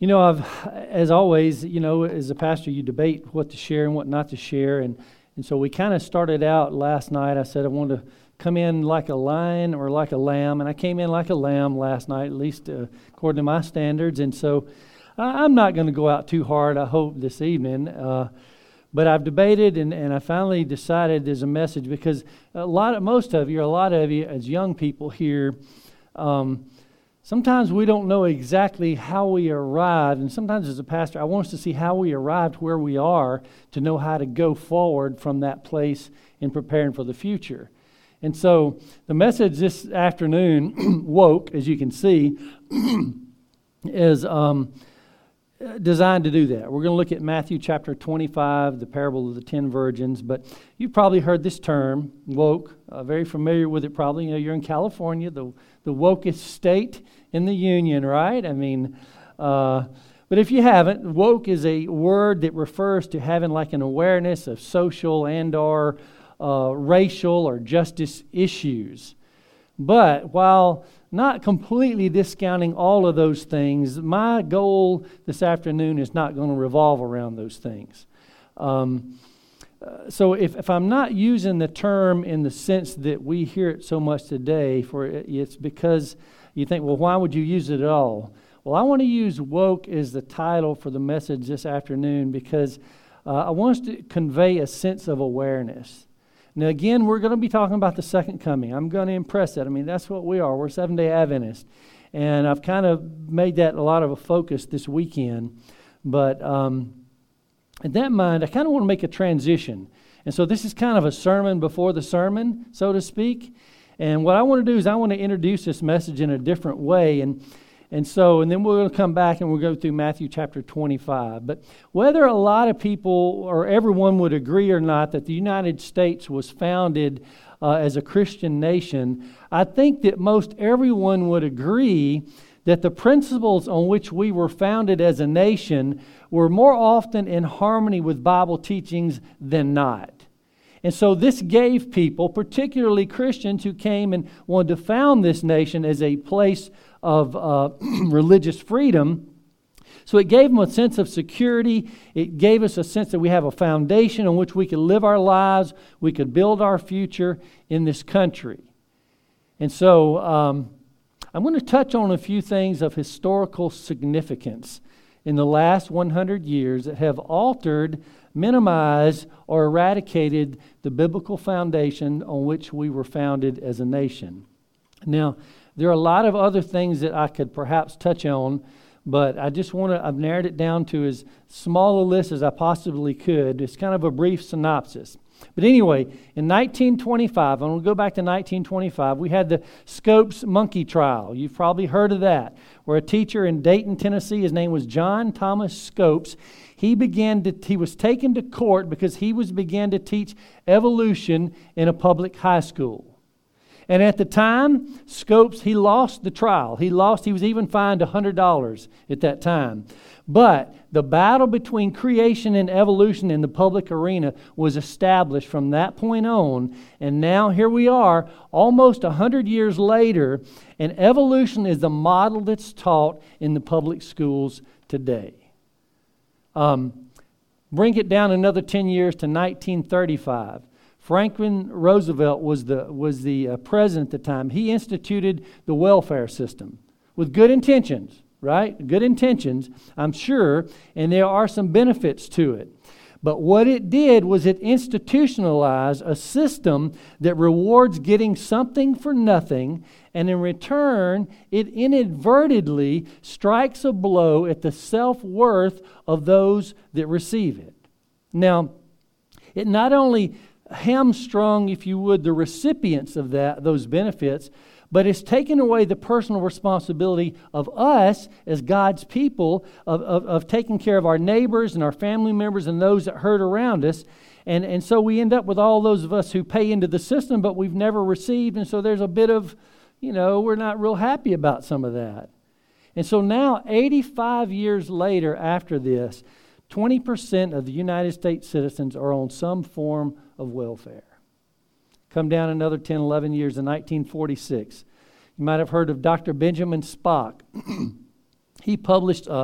As always, as a pastor, you debate what to share and what not to share. And so we kind of started out last night. I said I wanted to come in like a lion or like a lamb. And I came in like a lamb last night, at least according to my standards. And so I'm not going to go out too hard, I hope, this evening. But I've debated and I finally decided there's a message because a lot of you as young people here, sometimes we don't know exactly how we arrived, and sometimes as a pastor, I want us to see how we arrived where we are to know how to go forward from that place in preparing for the future. And so the message this afternoon, woke, as you can see, is designed to do that. We're going to look at Matthew chapter 25, the parable of the 10 virgins, but you've probably heard this term, woke, very familiar with it probably. You're in California, the wokest state in the union, right? But if you haven't, woke is a word that refers to having like an awareness of social and or racial or justice issues. But while not completely discounting all of those things, my goal this afternoon is not going to revolve around those things. So if I'm not using the term in the sense that we hear it so much today, it's because you think, well, why would you use it at all? Well, I want to use woke as the title for the message this afternoon because I want us to convey a sense of awareness. Now, again, we're going to be talking about the second coming. I'm going to impress that. That's what we are. We're Seventh-day Adventists. And I've kind of made that a lot of a focus this weekend. But in that mind, I kind of want to make a transition. And so this is kind of a sermon before the sermon, so to speak. And what I want to do is I want to introduce this message in a different way. And then we're going to come back and we'll go through Matthew chapter 25. But whether a lot of people or everyone would agree or not that the United States was founded as a Christian nation, I think that most everyone would agree that the principles on which we were founded as a nation were more often in harmony with Bible teachings than not. And so this gave people, particularly Christians who came and wanted to found this nation as a place of religious freedom. So it gave them a sense of security. It gave us a sense that we have a foundation on which we could live our lives. We could build our future in this country. And so I'm going to touch on a few things of historical significance in the last 100 years that have altered, minimized, or eradicated the biblical foundation on which we were founded as a nation. Now, there are a lot of other things that I could perhaps touch on, but I've narrowed it down to as small a list as I possibly could. It's kind of a brief synopsis. But anyway, in 1925, I'm going to go back to 1925, we had the Scopes monkey trial. You've probably heard of that, where a teacher in Dayton, Tennessee, his name was John Thomas Scopes, he was taken to court because he began to teach evolution in a public high school. And at the time, Scopes, he lost the trial. He was even fined $100 at that time. But the battle between creation and evolution in the public arena was established from that point on. And now here we are, almost 100 years later, and evolution is the model that's taught in the public schools today. Bring it down another 10 years to 1935. Franklin Roosevelt was the president at the time. He instituted the welfare system with good intentions, right? Good intentions, I'm sure, and there are some benefits to it. But what it did was it institutionalized a system that rewards getting something for nothing, and in return, it inadvertently strikes a blow at the self-worth of those that receive it. Now, it not only hamstrung, if you would, the recipients of those benefits, but it's taken away the personal responsibility of us as God's people of taking care of our neighbors and our family members and those that hurt around us. And so we end up with all those of us who pay into the system, but we've never received. And so there's a bit of, we're not real happy about some of that. And so now, 85 years later after this, 20% of the United States citizens are on some form of welfare. Come down another 10, 11 years in 1946. You might have heard of Dr. Benjamin Spock. He published a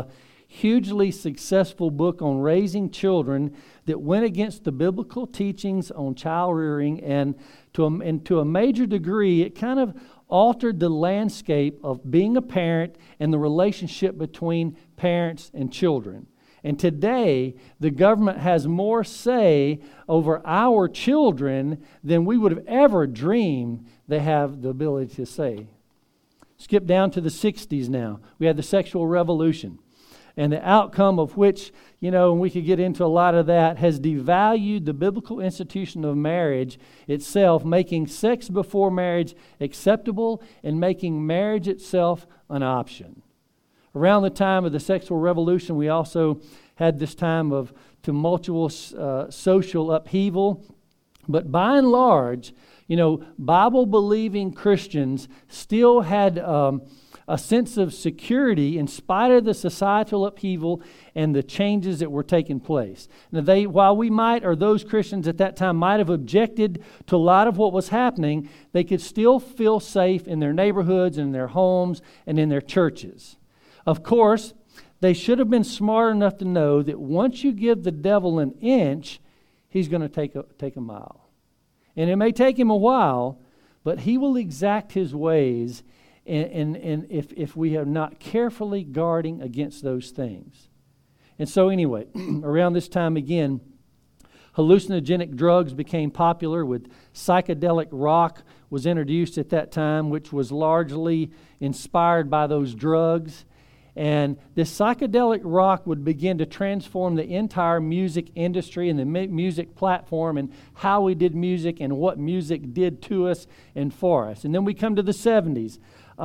hugely successful book on raising children that went against the biblical teachings on child rearing, and to a major degree, it kind of altered the landscape of being a parent and the relationship between parents and children. And today, the government has more say over our children than we would have ever dreamed they have the ability to say. Skip down to the 60s now. We had the sexual revolution. And the outcome of which, and we could get into a lot of that, has devalued the biblical institution of marriage itself, making sex before marriage acceptable and making marriage itself an option. Around the time of the sexual revolution, we also had this time of tumultuous social upheaval. But by and large, Bible-believing Christians still had a sense of security in spite of the societal upheaval and the changes that were taking place. Now, while we might, or those Christians at that time might have objected to a lot of what was happening, they could still feel safe in their neighborhoods, in their homes, and in their churches. Of course, they should have been smart enough to know that once you give the devil an inch, he's going to take a mile. And it may take him a while, but he will exact his ways, and if we are not carefully guarding against those things. And so anyway, around this time again, hallucinogenic drugs became popular, with psychedelic rock was introduced at that time, which was largely inspired by those drugs. And this psychedelic rock would begin to transform the entire music industry and the music platform and how we did music and what music did to us and for us. And then we come to the 70s.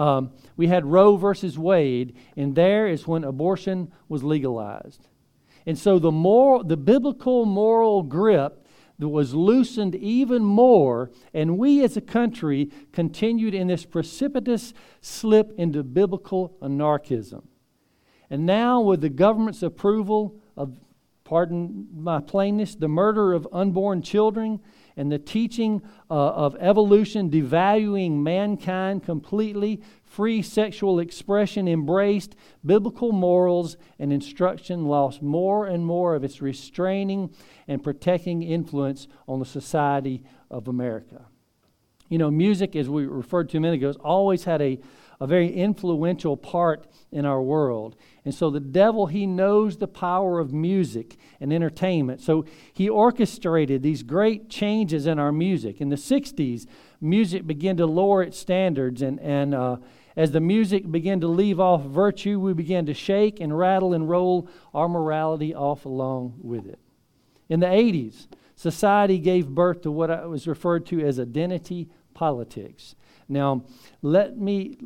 We had Roe versus Wade, and there is when abortion was legalized. And so the biblical moral grip that was loosened even more, and we as a country continued in this precipitous slip into biblical anarchism. And now, with the government's approval of, pardon my plainness, the murder of unborn children and the teaching of evolution devaluing mankind completely, free sexual expression embraced, biblical morals and instruction lost more and more of its restraining and protecting influence on the society of America. Music, as we referred to a minute ago, has always had a very influential part in our world. And so the devil, he knows the power of music and entertainment. So he orchestrated these great changes in our music. In the 60s, music began to lower its standards. And as the music began to leave off virtue, we began to shake and rattle and roll our morality off along with it. In the 80s, society gave birth to what was referred to as identity politics. Now, let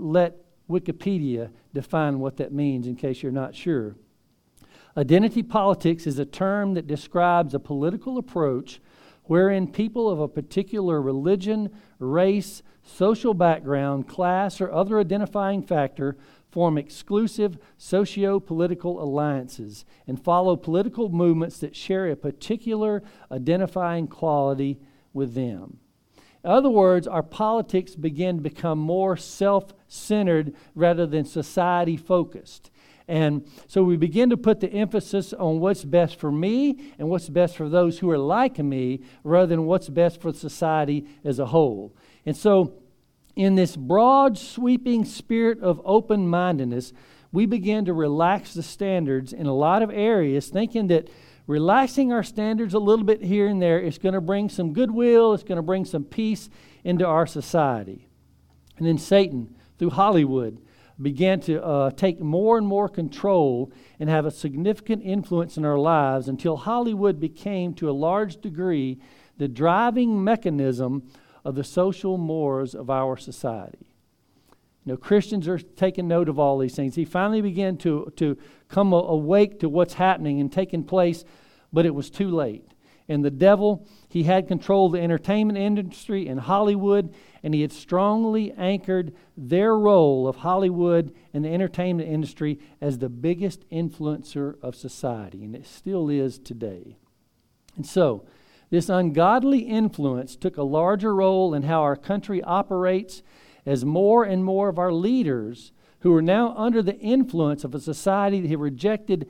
Wikipedia define what that means in case you're not sure. Identity politics is a term that describes a political approach wherein people of a particular religion, race, social background, class, or other identifying factor form exclusive socio-political alliances and follow political movements that share a particular identifying quality with them. In other words, our politics begin to become more self-centered rather than society-focused. And so we begin to put the emphasis on what's best for me and what's best for those who are like me rather than what's best for society as a whole. And so in this broad, sweeping spirit of open-mindedness, we begin to relax the standards in a lot of areas, thinking that relaxing our standards a little bit here and there is going to bring some goodwill, it's going to bring some peace into our society. And then Satan, through Hollywood, began to take more and more control and have a significant influence in our lives until Hollywood became, to a large degree, the driving mechanism of the social mores of our society. Christians are taking note of all these things. He finally began to come awake to what's happening and taking place, but it was too late. And the devil, he had control of the entertainment industry in Hollywood, and he had strongly anchored their role of Hollywood and the entertainment industry as the biggest influencer of society, and it still is today. And so, this ungodly influence took a larger role in how our country operates as more and more of our leaders who were now under the influence of a society that had rejected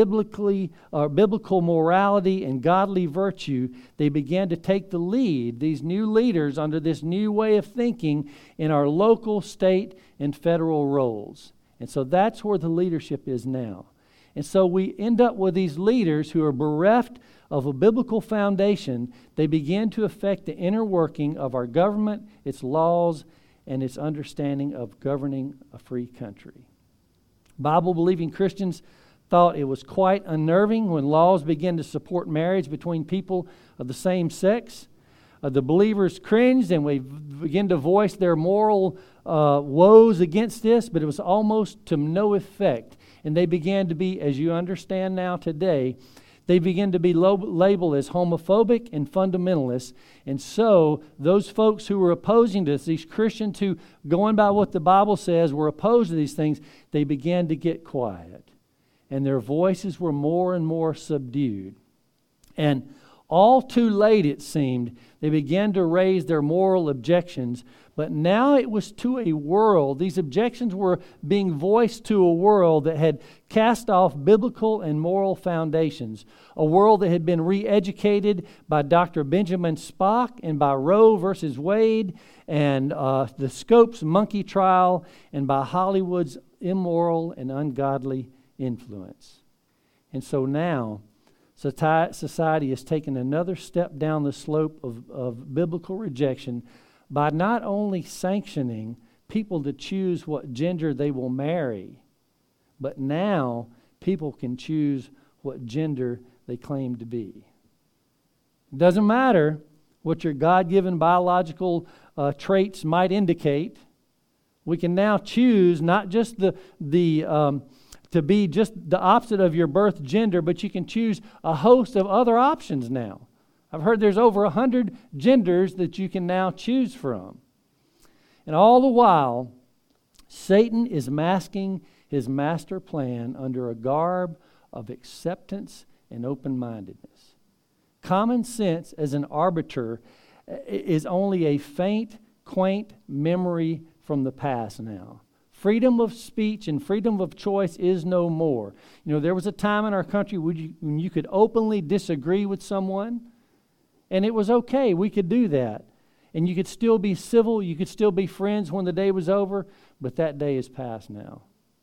biblical morality and godly virtue. They began to take the lead, these new leaders, under this new way of thinking in our local, state, and federal roles. And so that's where the leadership is now. And so we end up with these leaders who are bereft of a biblical foundation. They begin to affect the inner working of our government, its laws, and its understanding of governing a free country. Bible-believing Christians thought it was quite unnerving when laws began to support marriage between people of the same sex. The believers cringed and we began to voice their moral woes against this, but it was almost to no effect. And they began to be, as you understand now today, they began to be labeled as homophobic and fundamentalists. And so those folks who were opposing this, these Christians who, going by what the Bible says, were opposed to these things, they began to get quiet. And their voices were more and more subdued. And all too late, it seemed, they began to raise their moral objections. But now it was to a world, these objections were being voiced to a world that had cast off biblical and moral foundations. A world that had been re-educated by Dr. Benjamin Spock and by Roe versus Wade and the Scopes monkey trial and by Hollywood's immoral and ungodly influence. And so now society has taken another step down the slope of biblical rejection by not only sanctioning people to choose what gender they will marry, but now people can choose what gender they claim to be. It doesn't matter what your God-given biological traits might indicate. We can now choose not just to be just the opposite of your birth gender, but you can choose a host of other options now. I've heard there's over 100 genders that you can now choose from. And all the while, Satan is masking his master plan under a garb of acceptance and open-mindedness. Common sense as an arbiter is only a faint, quaint memory from the past now. Freedom of speech and freedom of choice is no more. You know, there was a time in our country when you could openly disagree with someone, and it was okay. We could do that. And you could still be civil. You could still be friends when the day was over. But that day is past now.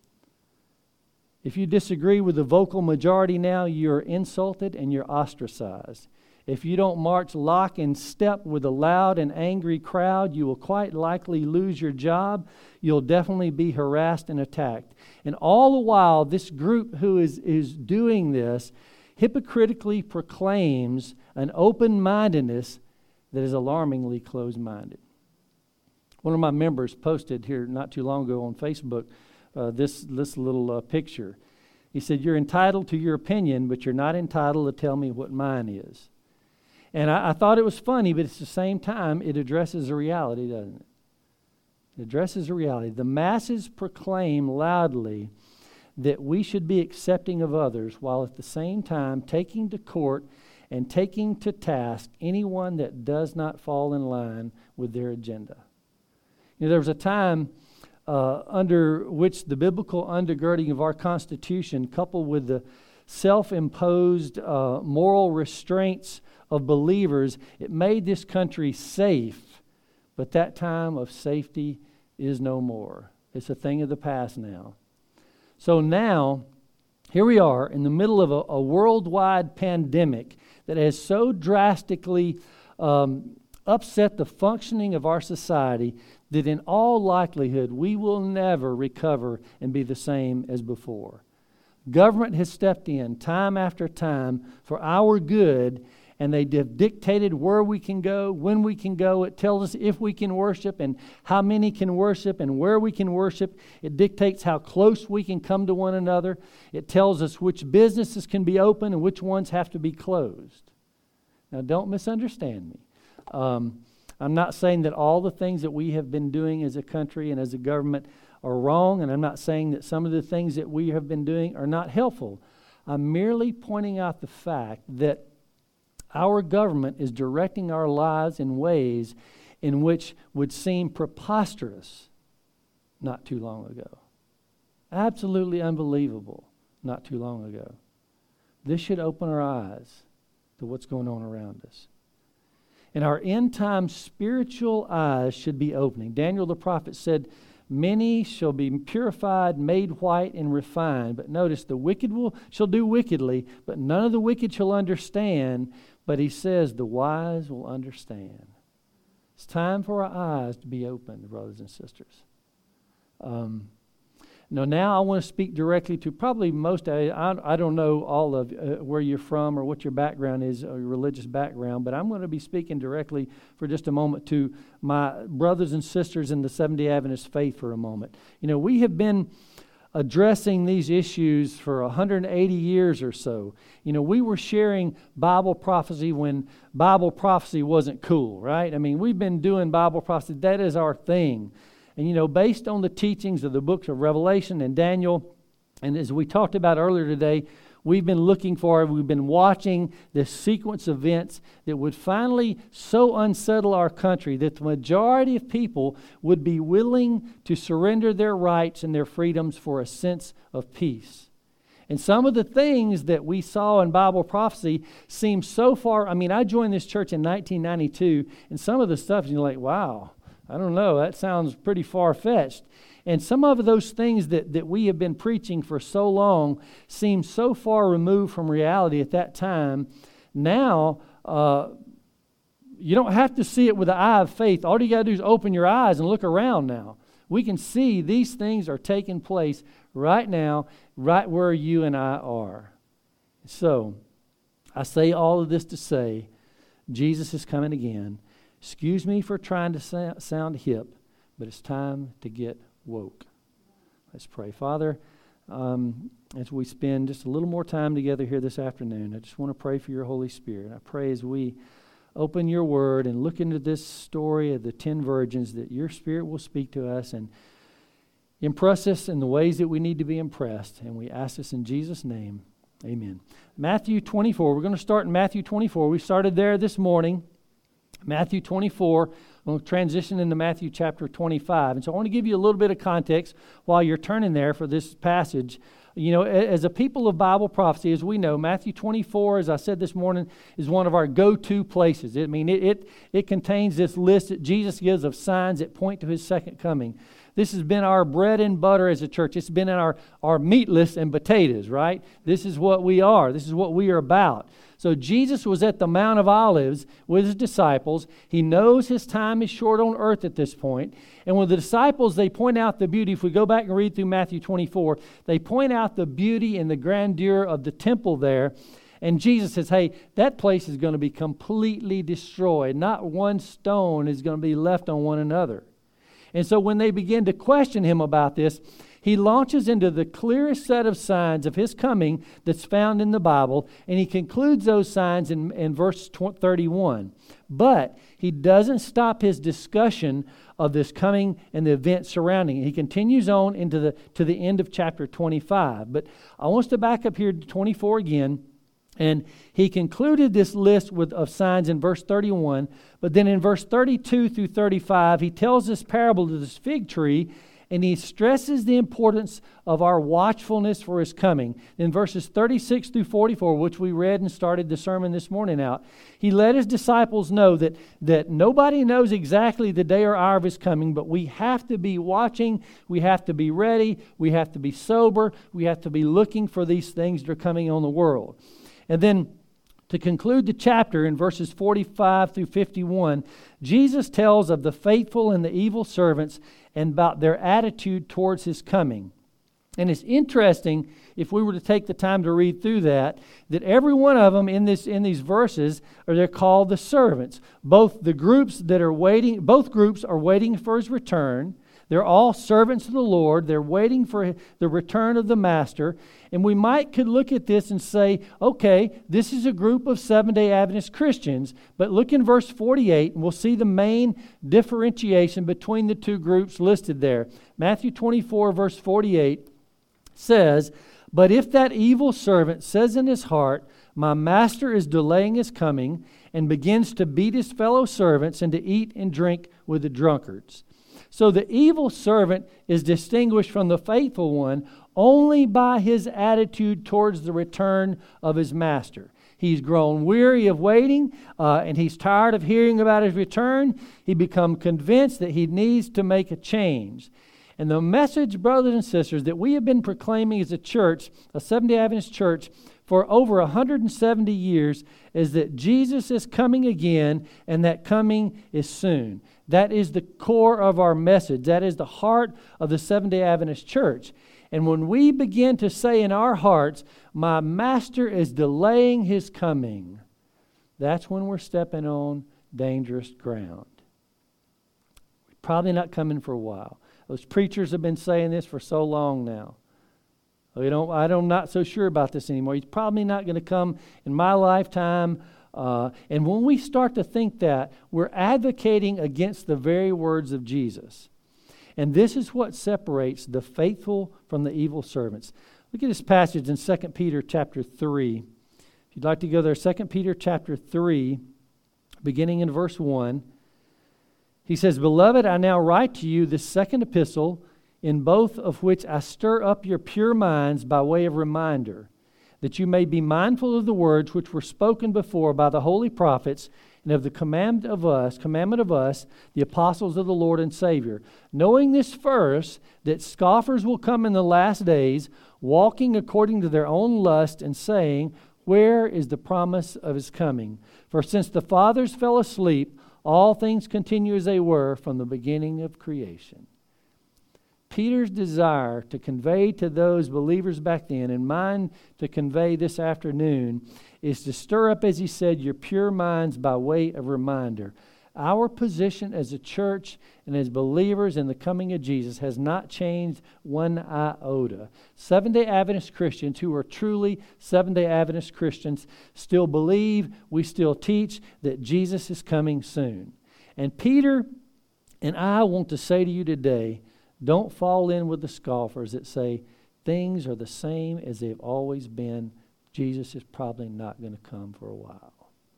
If you disagree with the vocal majority now, you're insulted and you're ostracized. If you don't march lock and step with a loud and angry crowd, you will quite likely lose your job. You'll definitely be harassed and attacked. And all the while, this group who is doing this hypocritically proclaims an open-mindedness that is alarmingly closed-minded. One of my members posted here not too long ago on Facebook this little picture. He said, "You're entitled to your opinion, but you're not entitled to tell me what mine is." And I thought it was funny, but at the same time, it addresses a reality, doesn't it? It addresses a reality. The masses proclaim loudly that we should be accepting of others, while at the same time taking to court and taking to task anyone that does not fall in line with their agenda. You know, there was a time under which the biblical undergirding of our Constitution, coupled with the self-imposed moral restraints of believers, it made this country safe. But that time of safety is no more. It's a thing of the past now. So now, here we are in the middle of a worldwide pandemic that has so drastically upset the functioning of our society that in all likelihood we will never recover and be the same as before. Government has stepped in time after time for our good, and they have dictated where we can go, when we can go. It tells us if we can worship and how many can worship and where we can worship. It dictates how close we can come to one another. It tells us which businesses can be open and which ones have to be closed. Now, don't misunderstand me. I'm not saying that all the things that we have been doing as a country and as a government are wrong, and I'm not saying that some of the things that we have been doing are not helpful. I'm merely pointing out the fact that our government is directing our lives in ways in which would seem preposterous not too long ago. Absolutely unbelievable not too long ago. This should open our eyes to what's going on around us. And our end-time spiritual eyes should be opening. Daniel the prophet said, many shall be purified, made white, and refined. But notice, the wicked shall do wickedly, but none of the wicked shall understand. But he says, the wise will understand. It's time for our eyes to be opened, brothers and sisters. Now I want to speak directly to probably most, I don't know all of where you're from or what your background is, or your religious background, but I'm going to be speaking directly for just a moment to my brothers and sisters in the Seventh-day Adventist faith for a moment. We have been addressing these issues for 180 years or so. We were sharing Bible prophecy when Bible prophecy wasn't cool, right? We've been doing Bible prophecy. That is our thing. And, based on the teachings of the books of Revelation and Daniel, and as we talked about earlier today, we've been watching this sequence of events that would finally so unsettle our country that the majority of people would be willing to surrender their rights and their freedoms for a sense of peace. And some of the things that we saw in Bible prophecy seem so far. I joined this church in 1992, and some of the stuff, you're like, wow, I don't know, that sounds pretty far-fetched. And some of those things that we have been preaching for so long seem so far removed from reality at that time. Now, you don't have to see it with the eye of faith. All you got to do is open your eyes and look around now. We can see these things are taking place right now, right where you and I are. So, I say all of this to say, Jesus is coming again. Excuse me for trying to sound hip, but it's time to get woke. Let's pray. Father, as we spend just a little more time together here this afternoon, I just want to pray for your Holy Spirit. I pray as we open your word and look into this story of the 10 virgins that your Spirit will speak to us and impress us in the ways that we need to be impressed. And we ask this in Jesus' name. Amen. Matthew 24. We're going to start in Matthew 24. We started there this morning. Matthew 24, we'll transition into Matthew chapter 25. And so I want to give you a little bit of context while you're turning there for this passage. As a people of Bible prophecy, as we know, Matthew 24, as I said this morning, is one of our go-to places. It contains this list that Jesus gives of signs that point to his second coming. This has been our bread and butter as a church. It's been in our meatless and potatoes, right? This is what we are. This is what we are about. So Jesus was at the Mount of Olives with his disciples. He knows his time is short on earth at this point. And when the disciples, they point out the beauty. If we go back and read through Matthew 24, they point out the beauty and the grandeur of the temple there. And Jesus says, hey, that place is going to be completely destroyed. Not one stone is going to be left on one another. And so when they begin to question him about this, he launches into the clearest set of signs of his coming that's found in the Bible, and he concludes those signs in verse 31. But he doesn't stop his discussion of this coming and the events surrounding it. He continues on to the end of chapter 25. But I want us to back up here to 24 again. And he concluded this list of signs in verse 31. But then in verse 32 through 35, he tells this parable to this fig tree, and he stresses the importance of our watchfulness for his coming. In verses 36 through 44, which we read and started the sermon this morning out, he let his disciples know that nobody knows exactly the day or hour of his coming, but we have to be watching, we have to be ready, we have to be sober, we have to be looking for these things that are coming on the world. And then to conclude the chapter in verses 45 through 51, Jesus tells of the faithful and the evil servants and about their attitude towards his coming. And it's interesting, if we were to take the time to read through that every one of them in these verses they're called the servants. Both groups are waiting for his return. They're all servants of the Lord. They're waiting for the return of the Master. And we could look at this and say, okay, this is a group of Seventh-day Adventist Christians. But look in verse 48, and we'll see the main differentiation between the two groups listed there. Matthew 24, verse 48 says, "But if that evil servant says in his heart, 'My master is delaying his coming,' and begins to beat his fellow servants and to eat and drink with the drunkards." So the evil servant is distinguished from the faithful one only by his attitude towards the return of his master. He's grown weary of waiting, and he's tired of hearing about his return. He become convinced that he needs to make a change. And the message, brothers and sisters, that we have been proclaiming as a church, a Seventh-day Adventist church, for over 170 years is that Jesus is coming again, and that coming is soon. That is the core of our message. That is the heart of the Seventh-day Adventist church. And when we begin to say in our hearts, my master is delaying his coming, that's when we're stepping on dangerous ground. We're probably not coming for a while. Those preachers have been saying this for so long now. I'm not so sure about this anymore. He's probably not going to come in my lifetime. And when we start to think that, we're advocating against the very words of Jesus. And this is what separates the faithful from the evil servants. Look at this passage in 2 Peter chapter 3. If you'd like to go there, 2 Peter chapter 3, beginning in verse 1. He says, Beloved, I now write to you this second epistle, in both of which I stir up your pure minds by way of reminder, that you may be mindful of the words which were spoken before by the holy prophets, and of the commandment of us, the apostles of the Lord and Savior, knowing this first, that scoffers will come in the last days, walking according to their own lust, and saying, Where is the promise of his coming? For since the fathers fell asleep, all things continue as they were from the beginning of creation. Peter's desire to convey to those believers back then, and mine to convey this afternoon, is to stir up, as he said, your pure minds by way of reminder. Our position as a church and as believers in the coming of Jesus has not changed one iota. Seventh-day Adventist Christians who are truly Seventh-day Adventist Christians still believe, we still teach that Jesus is coming soon. And Peter and I want to say to you today, don't fall in with the scoffers that say things are the same as they've always been. Jesus is probably not going to come for a while.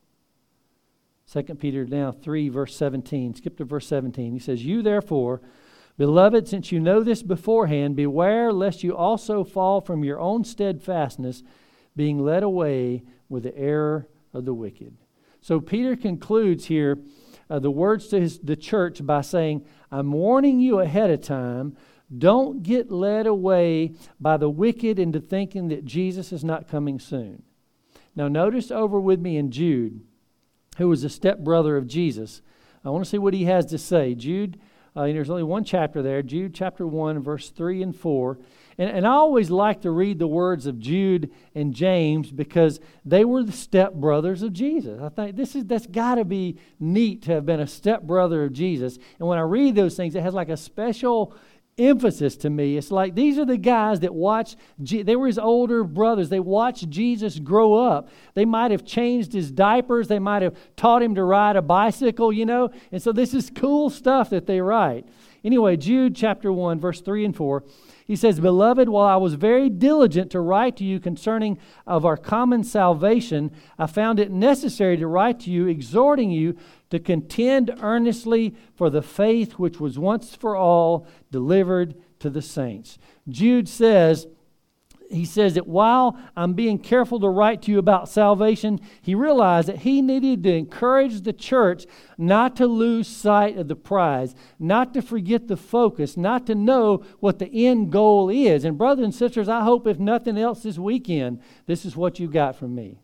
2 Peter now 3, verse 17. Skip to verse 17. He says, You therefore, beloved, since you know this beforehand, beware lest you also fall from your own steadfastness, being led away with the error of the wicked. So Peter concludes here the words to the church by saying, I'm warning you ahead of time, don't get led away by the wicked into thinking that Jesus is not coming soon. Now notice over with me in Jude, who was a stepbrother of Jesus. I want to see what he has to say. Jude, there's only one chapter there, Jude chapter 1, verse 3 and 4. And I always like to read the words of Jude and James because they were the stepbrothers of Jesus. I think that's got to be neat to have been a stepbrother of Jesus. And when I read those things, it has like a special emphasis to me. It's like these are the guys that watched, they were his older brothers. They watched Jesus grow up. They might have changed his diapers. They might have taught him to ride a bicycle, And so this is cool stuff that they write. Anyway, Jude chapter 1, verse 3 and 4. He says, Beloved, while I was very diligent to write to you concerning of our common salvation, I found it necessary to write to you, exhorting you to contend earnestly for the faith which was once for all delivered to the saints. Jude says, he says that while I'm being careful to write to you about salvation, he realized that he needed to encourage the church not to lose sight of the prize, not to forget the focus, not to know what the end goal is. And brothers and sisters, I hope if nothing else this weekend, this is what you got from me.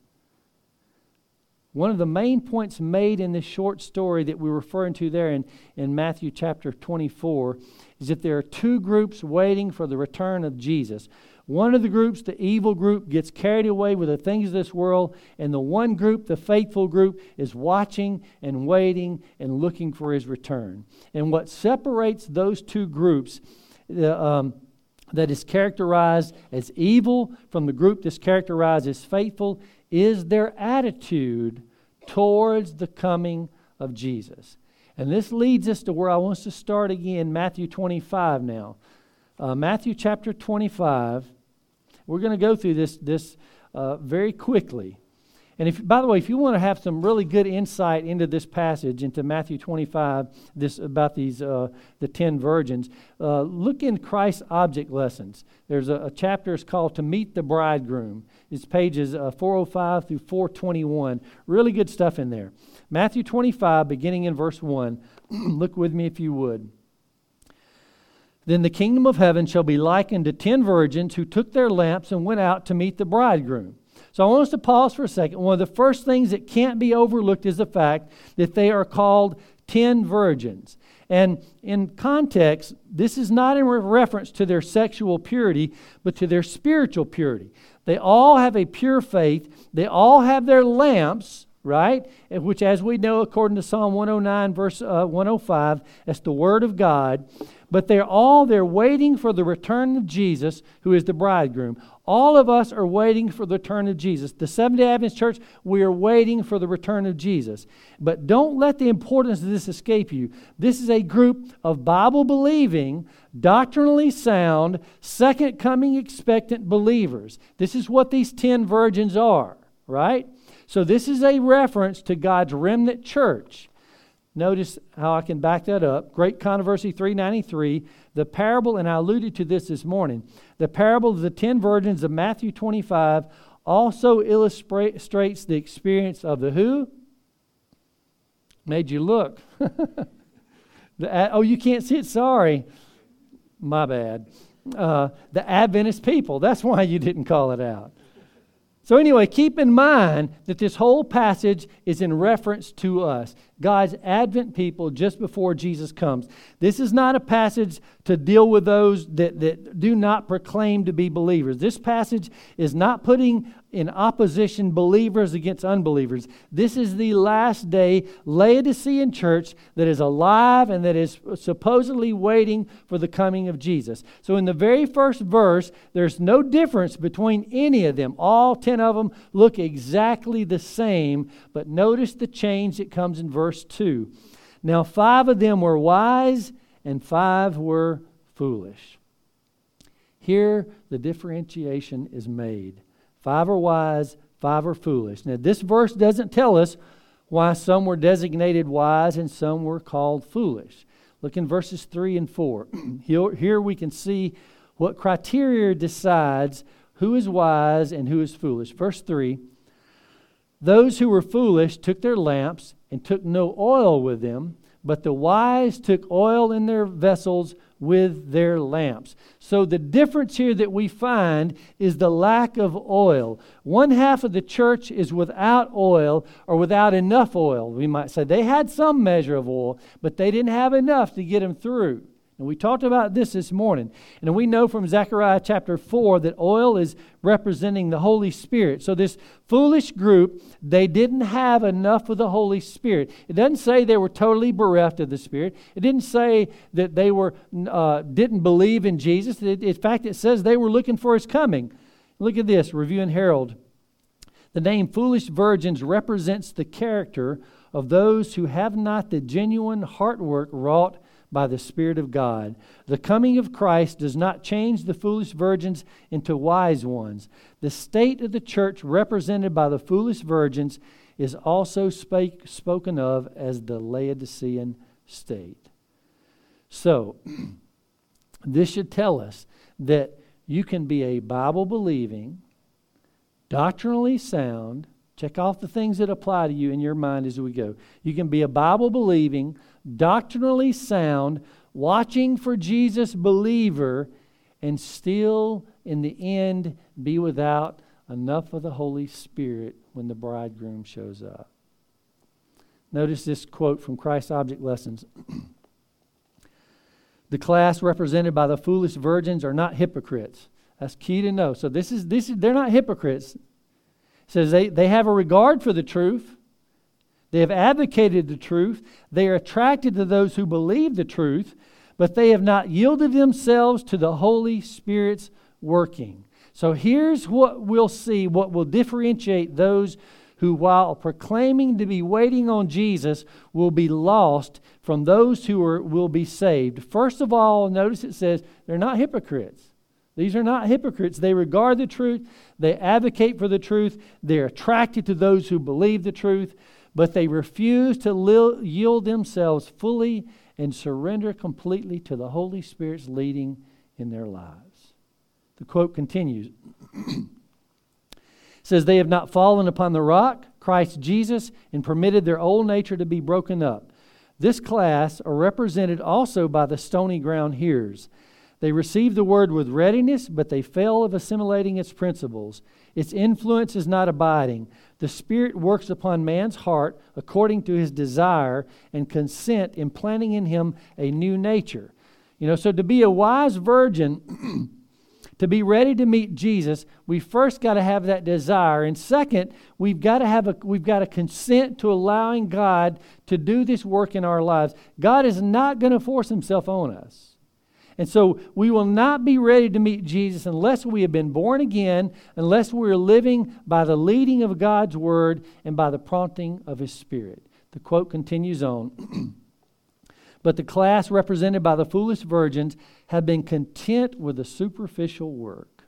One of the main points made in this short story that we're referring to there in Matthew chapter 24 is that there are two groups waiting for the return of Jesus. One of the groups, the evil group, gets carried away with the things of this world, and the one group, the faithful group, is watching and waiting and looking for his return. And what separates those two groups that is characterized as evil from the group that's characterized as faithful is their attitude towards the coming of Jesus. And this leads us to where I want us to start again, Matthew 25 now. Matthew chapter 25. We're going to go through this very quickly. And if, by the way, if you want to have some really good insight into this passage, into Matthew 25, this about these the 10 virgins, look in Christ's Object Lessons. There's a chapter it's called "To Meet the Bridegroom." It's pages 405 through 421. Really good stuff in there. Matthew 25, beginning in verse 1. Look with me if you would. "Then the kingdom of heaven shall be likened to 10 virgins who took their lamps and went out to meet the bridegroom." So I want us to pause for a second. One of the first things that can't be overlooked is the fact that they are called 10 virgins. And in context, this is not in reference to their sexual purity, but to their spiritual purity. They all have a pure faith. They all have their lamps, right? Which, as we know, according to Psalm 109, verse 105, that's the Word of God. But they're waiting for the return of Jesus, who is the bridegroom. All of us are waiting for the return of Jesus. The Seventh-day Adventist Church, we are waiting for the return of Jesus. But don't let the importance of this escape you. This is a group of Bible-believing, doctrinally sound, second coming expectant believers. This is what these 10 virgins are, right? So this is a reference to God's remnant church. Notice how I can back that up. Great Controversy 393, the parable, and I alluded to this morning, the parable of the 10 virgins of Matthew 25 also illustrates the experience of the who? Made you look. You can't see it, sorry. My bad. The Adventist people. That's why you didn't call it out. So anyway, keep in mind that this whole passage is in reference to us, God's Advent people just before Jesus comes. This is not a passage to deal with those that do not proclaim to be believers. This passage is not putting in opposition believers against unbelievers. This is the last day Laodicean church that is alive and that is supposedly waiting for the coming of Jesus. So in the very first verse, there's no difference between any of them. All 10 of them look exactly the same, but notice the change that comes in verse 2. Now 5 of them were wise and 5 were foolish. Here the differentiation is made. 5 are wise, 5 are foolish. Now this verse doesn't tell us why some were designated wise and some were called foolish. Look in verses 3 and 4. Here we can see what criteria decides who is wise and who is foolish. Verse 3, "Those who were foolish took their lamps and took no oil with them, but the wise took oil in their vessels with their lamps." So the difference here that we find is the lack of oil. One half of the church is without oil or without enough oil. We might say they had some measure of oil, but they didn't have enough to get them through. And we talked about this morning. And we know from Zechariah chapter 4 that oil is representing the Holy Spirit. So this foolish group, they didn't have enough of the Holy Spirit. It doesn't say they were totally bereft of the Spirit. It didn't say that they didn't believe in Jesus. In fact, it says they were looking for His coming. Look at this, Review and Herald. The name foolish virgins represents the character of those who have not the genuine heart work wrought by the Spirit of God. The coming of Christ does not change the foolish virgins into wise ones. The state of the church represented by the foolish virgins is also spoken of as the Laodicean state. So, this should tell us that you can be a Bible-believing, doctrinally sound, check off the things that apply to you in your mind as we go. You can be a Bible-believing, doctrinally sound, watching for Jesus believer, and still, in the end, be without enough of the Holy Spirit when the bridegroom shows up. Notice this quote from Christ's Object Lessons. "The class represented by the foolish virgins are not hypocrites." That's key to know. So they're not hypocrites. It says they have a regard for the truth. They have advocated the truth. They are attracted to those who believe the truth, but they have not yielded themselves to the Holy Spirit's working. So here's what we'll see, what will differentiate those who, while proclaiming to be waiting on Jesus, will be lost from those who will be saved. First of all, notice it says they're not hypocrites. These are not hypocrites. They regard the truth. They advocate for the truth. They're attracted to those who believe the truth, but they refuse to yield themselves fully and surrender completely to the Holy Spirit's leading in their lives. The quote continues. It says, they have not fallen upon the rock, Christ Jesus, and permitted their old nature to be broken up. This class are represented also by the stony ground hearers. They receive the word with readiness, but they fail of assimilating its principles. Its influence is not abiding. The Spirit works upon man's heart according to his desire and consent, implanting in him a new nature. So to be a wise virgin, to be ready to meet Jesus, we first got to have that desire, and second, we've got to consent to allowing God to do this work in our lives. God is not going to force Himself on us. And so we will not be ready to meet Jesus unless we have been born again, unless we're living by the leading of God's Word and by the prompting of His Spirit. The quote continues on. But the class represented by the foolish virgins have been content with the superficial work.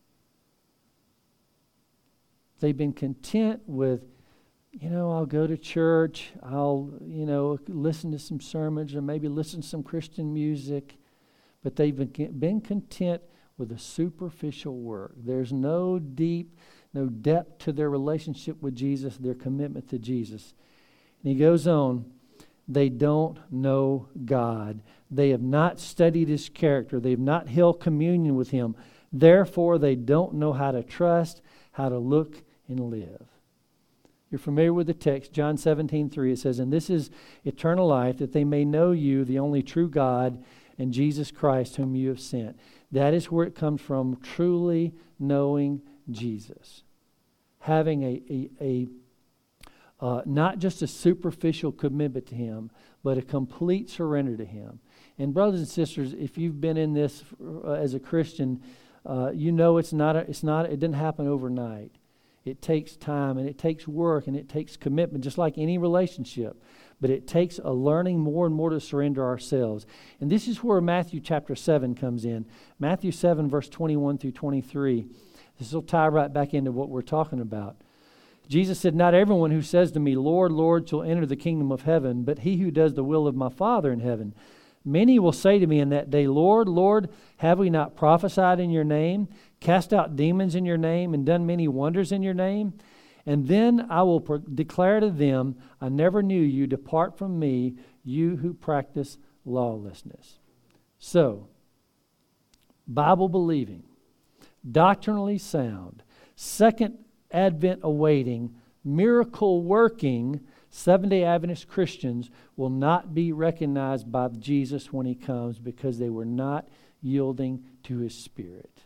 They've been content with, I'll go to church, I'll, listen to some sermons or maybe listen to some Christian music. But they've been content with the superficial work. There's no depth to their relationship with Jesus, their commitment to Jesus. And he goes on, they don't know God. They have not studied His character. They've not held communion with Him. Therefore, they don't know how to trust, how to look and live. You're familiar with the text, John 17:3. It says, and this is eternal life, that they may know you, the only true God, and Jesus Christ whom you have sent. That is where it comes from, truly knowing Jesus. Having not just a superficial commitment to Him, but a complete surrender to Him. And brothers and sisters, if you've been in this as a Christian, it didn't happen overnight. It takes time and it takes work and it takes commitment, just like any relationship. But it takes a learning more and more to surrender ourselves. And this is where Matthew chapter 7 comes in. Matthew 7, verse 21 through 23. This will tie right back into what we're talking about. Jesus said, not everyone who says to me, Lord, Lord, shall enter the kingdom of heaven, but he who does the will of my Father in heaven. Many will say to me in that day, Lord, Lord, have we not prophesied in your name, cast out demons in your name, and done many wonders in your name? And then I will declare to them, I never knew you. Depart from me, you who practice lawlessness. So, Bible-believing, doctrinally sound, second Advent awaiting, miracle-working Seventh-day Adventist Christians will not be recognized by Jesus when He comes because they were not yielding to His Spirit.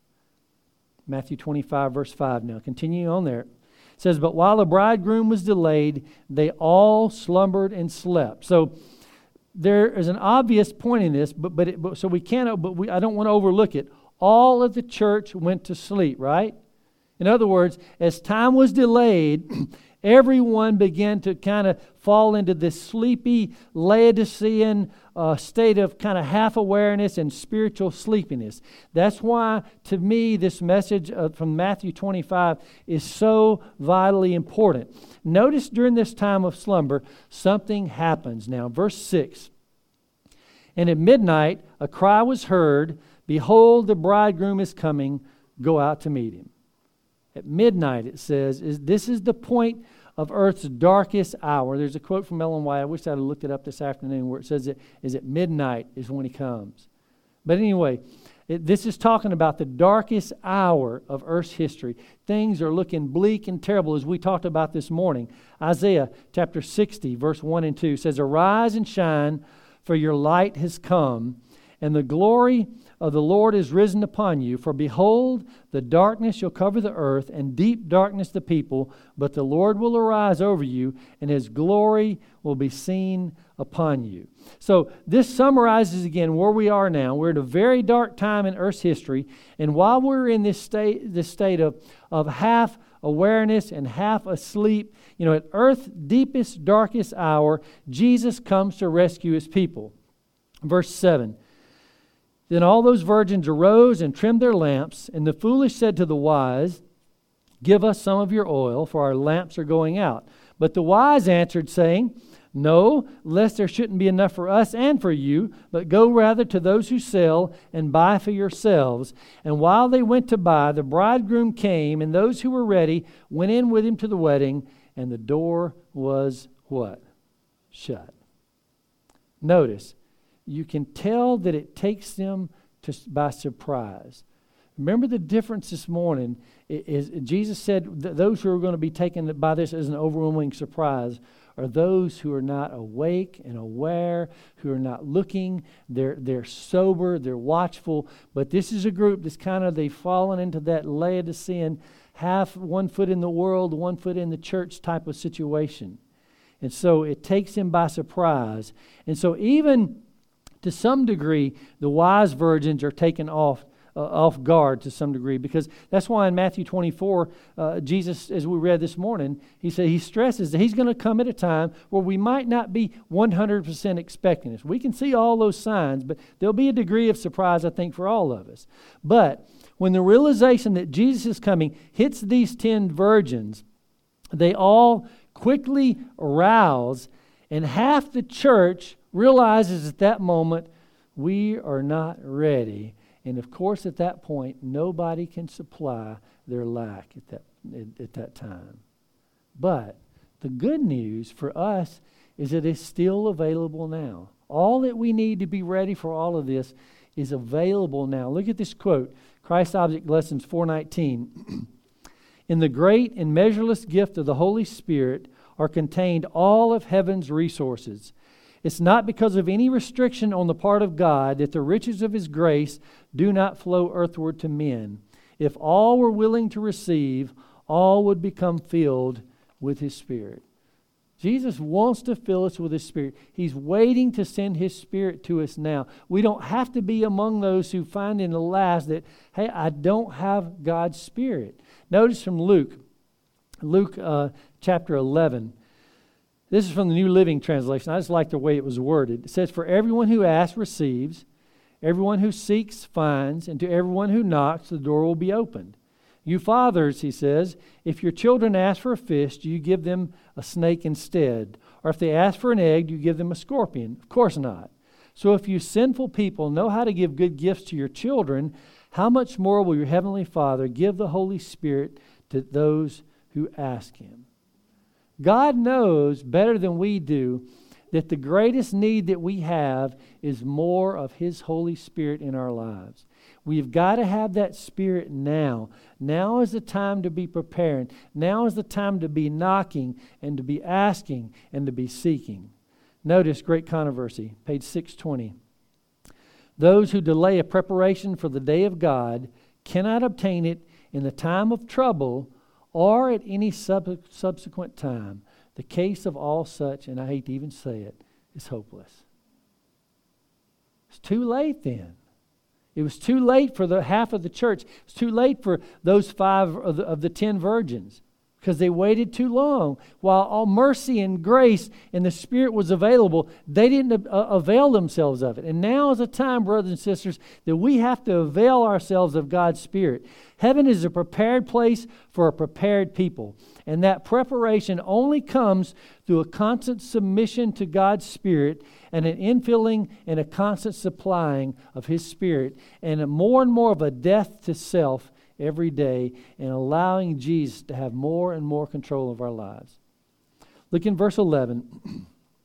Matthew 25, verse 5 now. Continuing on there. It says, but while the bridegroom was delayed, they all slumbered and slept. So there is an obvious point in this, I don't want to overlook it. All of the church went to sleep, right? In other words, as time was delayed, everyone began to kind of fall into this sleepy Laodicean state of kind of half awareness and spiritual sleepiness. That's why, to me, this message from Matthew 25 is so vitally important. Notice during this time of slumber, something happens. Now, verse 6. And at midnight, a cry was heard, behold, the bridegroom is coming, go out to meet him. At midnight, it says, this is the point of earth's darkest hour. There's a quote from Ellen White. I wish I had looked it up this afternoon where it says it is at midnight is when He comes. But anyway, this is talking about the darkest hour of earth's history. Things are looking bleak and terrible as we talked about this morning. Isaiah chapter 60, verse 1 and 2 says, arise and shine, for your light has come, and the glory of the Lord is risen upon you. For behold, the darkness shall cover the earth, and deep darkness the people. But the Lord will arise over you, and His glory will be seen upon you. So this summarizes again where we are now. We're at a very dark time in earth's history. And while we're in this state of half awareness and half asleep, at earth's deepest, darkest hour, Jesus comes to rescue His people. Verse 7. Then all those virgins arose and trimmed their lamps, and the foolish said to the wise, Give us some of your oil, for our lamps are going out. But the wise answered, saying, No, lest there shouldn't be enough for us and for you, but go rather to those who sell and buy for yourselves. And while they went to buy, the bridegroom came, and those who were ready went in with him to the wedding, and the door was what? Shut. Notice, you can tell that it takes them by surprise. Remember the difference this morning is Jesus said that those who are going to be taken by this as an overwhelming surprise are those who are not awake and aware, who are not looking. They're sober, they're watchful. But this is a group that's they've fallen into that Laodicean, half one foot in the world, 1 foot in the church type of situation. And so it takes him by surprise. And so even to some degree, the wise virgins are taken off guard to some degree, because that's why in Matthew 24, Jesus, as we read this morning, he stresses that he's going to come at a time where we might not be 100% expecting this. We can see all those signs, but there'll be a degree of surprise, I think, for all of us. But when the realization that Jesus is coming hits these 10 virgins, they all quickly arouse, and half the church realizes at that moment, we are not ready. And of course, at that point, nobody can supply their lack at that time. But the good news for us is that it's still available now. All that we need to be ready for all of this is available now. Look at this quote, Christ Object Lessons 4:19. In the great and measureless gift of the Holy Spirit are contained all of heaven's resources. It's not because of any restriction on the part of God that the riches of His grace do not flow earthward to men. If all were willing to receive, all would become filled with His Spirit. Jesus wants to fill us with His Spirit. He's waiting to send His Spirit to us now. We don't have to be among those who find in the last that, hey, I don't have God's Spirit. Notice from Luke chapter 11. This is from the New Living Translation. I just like the way it was worded. It says, For everyone who asks receives, everyone who seeks finds, and to everyone who knocks the door will be opened. You fathers, he says, if your children ask for a fish, do you give them a snake instead? Or if they ask for an egg, do you give them a scorpion? Of course not. So if you sinful people know how to give good gifts to your children, how much more will your heavenly Father give the Holy Spirit to those who ask Him? God knows better than we do that the greatest need that we have is more of His Holy Spirit in our lives. We've got to have that Spirit now. Now is the time to be preparing. Now is the time to be knocking and to be asking and to be seeking. Notice great controversy, page 620. Those who delay a preparation for the day of God cannot obtain it in the time of trouble or at any subsequent time. The case of all such, and I hate to even say it, is hopeless. It's too late then. It was too late for the half of the church. It's too late for those 5 of the 10 virgins because they waited too long. While all mercy and grace and the Spirit was available, they didn't avail themselves of it. And now is a time, brothers and sisters, that we have to avail ourselves of God's Spirit. Heaven is a prepared place for a prepared people. And that preparation only comes through a constant submission to God's Spirit and an infilling and a constant supplying of His Spirit and more of a death to self every day and allowing Jesus to have more and more control of our lives. Look in verse 11.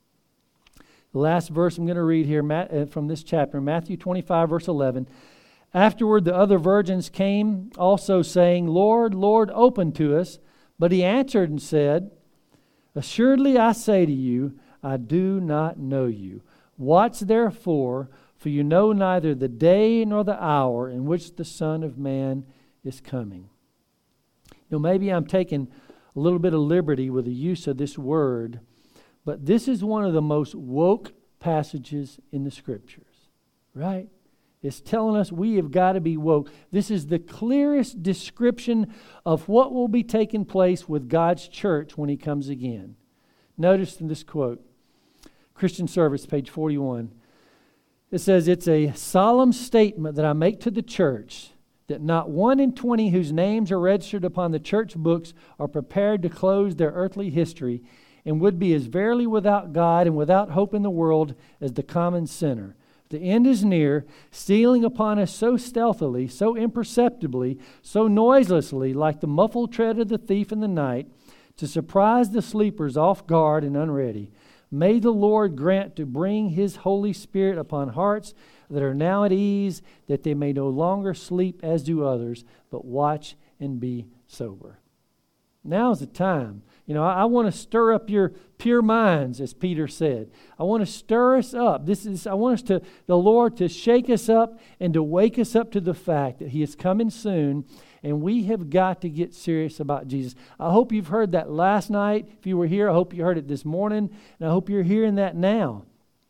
The last verse I'm going to read here from this chapter, Matthew 25, verse 11. Afterward, the other virgins came also saying, Lord, Lord, open to us. But He answered and said, Assuredly I say to you, I do not know you. Watch therefore, for you know neither the day nor the hour in which the Son of Man is coming. Maybe I'm taking a little bit of liberty with the use of this word, but this is one of the most woke passages in the Scriptures, right? It's telling us we have got to be woke. This is the clearest description of what will be taking place with God's church when He comes again. Notice in this quote, Christian Service, page 41. It says, it's a solemn statement that I make to the church that not 1 in 20 whose names are registered upon the church books are prepared to close their earthly history and would be as verily without God and without hope in the world as the common sinner. The end is near, stealing upon us so stealthily, so imperceptibly, so noiselessly, like the muffled tread of the thief in the night, to surprise the sleepers off guard and unready. May the Lord grant to bring His Holy Spirit upon hearts that are now at ease, that they may no longer sleep as do others, but watch and be sober. Now's the time. I want to stir up your pure minds, as Peter said. I want to stir us up. I want the Lord to shake us up and to wake us up to the fact that He is coming soon, and we have got to get serious about Jesus. I hope you've heard that last night. If you were here, I hope you heard it this morning, and I hope you're hearing that now.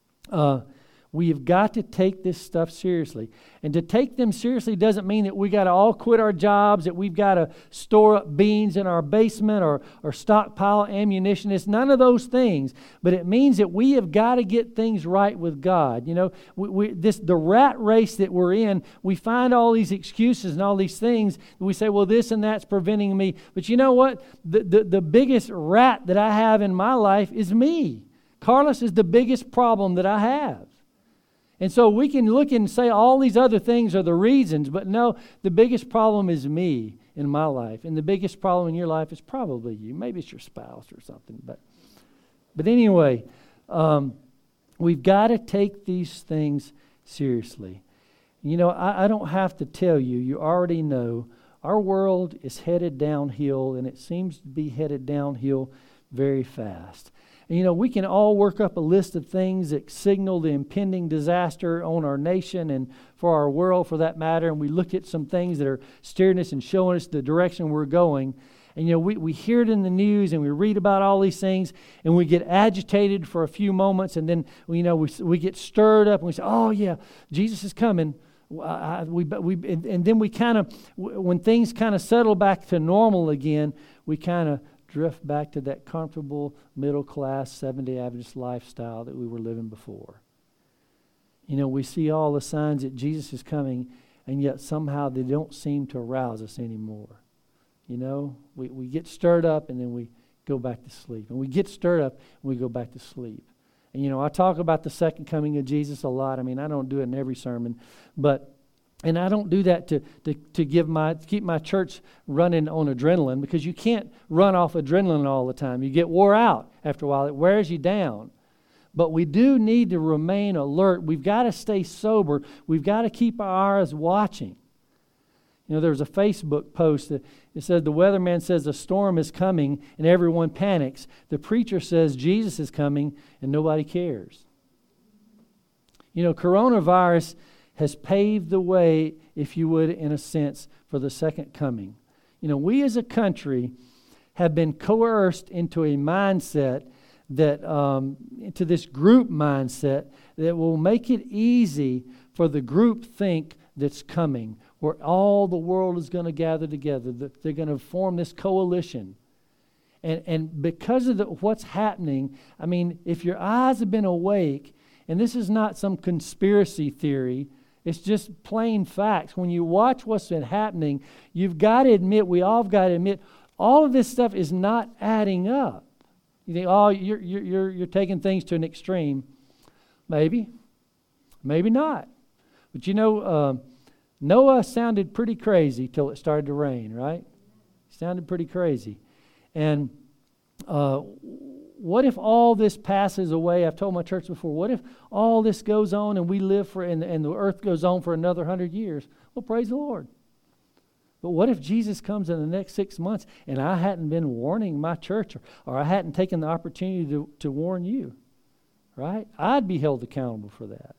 We have got to take this stuff seriously. And to take them seriously doesn't mean that we got to all quit our jobs, that we've got to store up beans in our basement or stockpile ammunition. It's none of those things. But it means that we have got to get things right with God. The rat race that we're in, we find all these excuses and all these things. We say, well, this and that's preventing me. But you know what? The biggest rat that I have in my life is me. Carlos is the biggest problem that I have. And so we can look and say all these other things are the reasons, but no, the biggest problem is me in my life. And the biggest problem in your life is probably you. Maybe it's your spouse or something. But anyway, we've got to take these things seriously. I don't have to tell you. You already know our world is headed downhill, and it seems to be headed downhill very fast. And we can all work up a list of things that signal the impending disaster on our nation and for our world, for that matter. And we look at some things that are steering us and showing us the direction we're going. And we hear it in the news and we read about all these things and we get agitated for a few moments, and then we get stirred up and we say, "Oh yeah, Jesus is coming." And then we kind of, when things kind of settle back to normal again, we kind of drift back to that comfortable middle-class 70 Adventist lifestyle that we were living before. We see all the signs that Jesus is coming, and yet somehow they don't seem to arouse us anymore. We get stirred up and then we go back to sleep. And we get stirred up and we go back to sleep. And I talk about the second coming of Jesus a lot. I don't do it in every sermon, and I don't do that to keep my church running on adrenaline, because you can't run off adrenaline all the time. You get wore out after a while. It wears you down. But we do need to remain alert. We've got to stay sober. We've got to keep our eyes watching. There was a Facebook post that it said the weatherman says a storm is coming and everyone panics. The preacher says Jesus is coming and nobody cares. Coronavirus has paved the way, if you would, in a sense, for the second coming. We as a country have been coerced into a mindset that, into this group mindset that will make it easy for the group think that's coming, where all the world is going to gather together. They're going to form this coalition. And because of what's happening, if your eyes have been awake, and this is not some conspiracy theory, it's just plain facts. When you watch what's been happening, you've got to admit, we all have got to admit, all of this stuff is not adding up. You think, oh, you're taking things to an extreme. Maybe. Maybe not. But Noah sounded pretty crazy till it started to rain, right? He sounded pretty crazy. And what if all this passes away? I've told my church before, what if all this goes on and we live and the earth goes on for another 100 years? Well, praise the Lord. But what if Jesus comes in the next 6 months and I hadn't been warning my church, or I hadn't taken the opportunity to warn you, right? I'd be held accountable for that.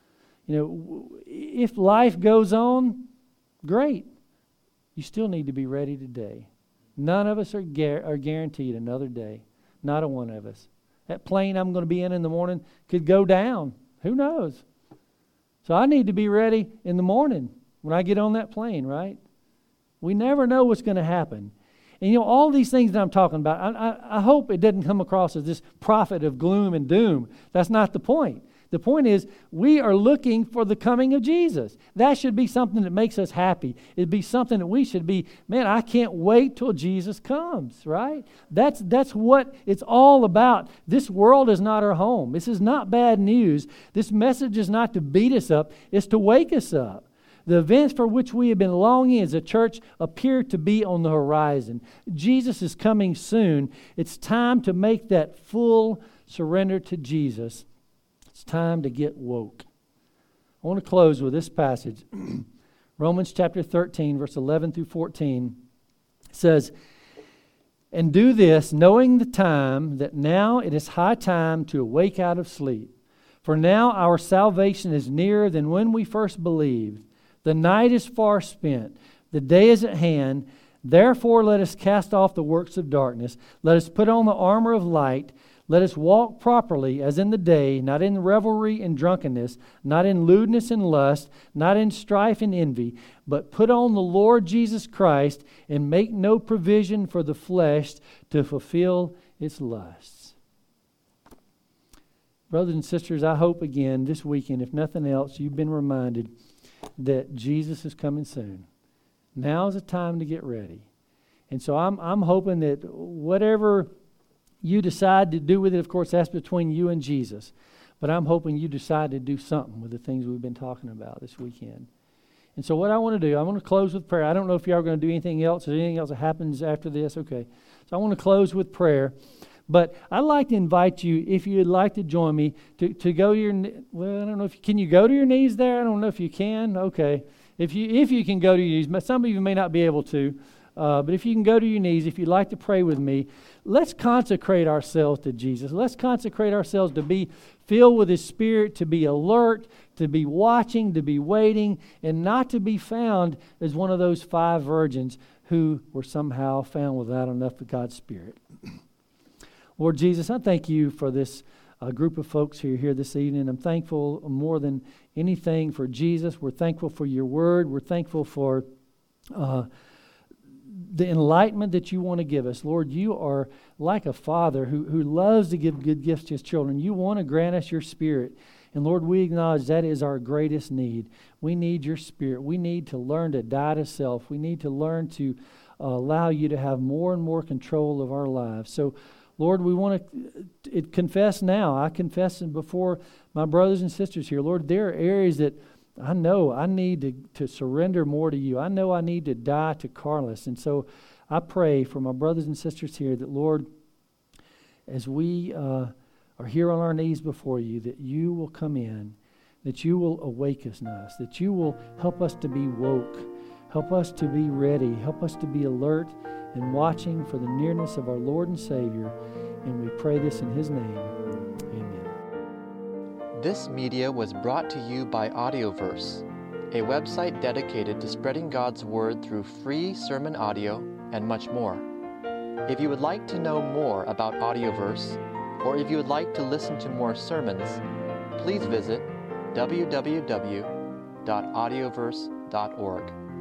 If life goes on, great. You still need to be ready today. None of us are guaranteed another day. Not a one of us. That plane I'm going to be in the morning could go down. Who knows? So I need to be ready in the morning when I get on that plane, right? We never know what's going to happen. And all these things that I'm talking about, I hope it doesn't come across as this prophet of gloom and doom. That's not the point. The point is, we are looking for the coming of Jesus. That should be something that makes us happy. It'd be something that we should be, man, I can't wait till Jesus comes, right? That's what it's all about. This world is not our home. This is not bad news. This message is not to beat us up. It's to wake us up. The events for which we have been longing as a church appear to be on the horizon. Jesus is coming soon. It's time to make that full surrender to Jesus. It's time to get woke. I want to close with this passage. Romans chapter 13, verse 11 through 14 says, "And do this, knowing the time, that now it is high time to awake out of sleep. For now our salvation is nearer than when we first believed. The night is far spent. The day is at hand. Therefore let us cast off the works of darkness. Let us put on the armor of light. Let us walk properly as in the day, not in revelry and drunkenness, not in lewdness and lust, not in strife and envy, but put on the Lord Jesus Christ and make no provision for the flesh to fulfill its lusts." Brothers and sisters, I hope again this weekend, if nothing else, you've been reminded that Jesus is coming soon. Now is the time to get ready. And so I'm hoping that whatever you decide to do with it, of course, that's between you and Jesus. But I'm hoping you decide to do something with the things we've been talking about this weekend. And so what I want to do, I want to close with prayer. I don't know if you are going to do anything else. Is there anything else that happens after this? Okay. So I want to close with prayer. But I'd like to invite you, if you'd like to join me, to go to your, well, I don't know if, can you go to your knees there? I don't know if you can. Okay. If you can go to your knees, some of you may not be able to, but if you can go to your knees, if you'd like to pray with me, let's consecrate ourselves to Jesus. Let's consecrate ourselves to be filled with His Spirit, to be alert, to be watching, to be waiting, and not to be found as one of those 5 virgins who were somehow found without enough of God's Spirit. Lord Jesus, I thank you for this group of folks who are here this evening. I'm thankful more than anything for Jesus. We're thankful for your word. We're thankful for the enlightenment that you want to give us. Lord, you are like a father who loves to give good gifts to his children. You want to grant us your Spirit. And Lord, we acknowledge that is our greatest need. We need your Spirit. We need to learn to die to self. We need to learn to allow you to have more and more control of our lives. So, Lord, we want to confess now. I confess before my brothers and sisters here. Lord, there are areas that I know I need to surrender more to you. I know I need to die to carnalness. And so I pray for my brothers and sisters here that, Lord, as we are here on our knees before you, that you will come in, that you will awaken us, that you will help us to be woke, help us to be ready, help us to be alert and watching for the nearness of our Lord and Savior. And we pray this in His name. Amen. This media was brought to you by Audioverse, a website dedicated to spreading God's Word through free sermon audio and much more. If you would like to know more about Audioverse, or if you would like to listen to more sermons, please visit www.audioverse.org.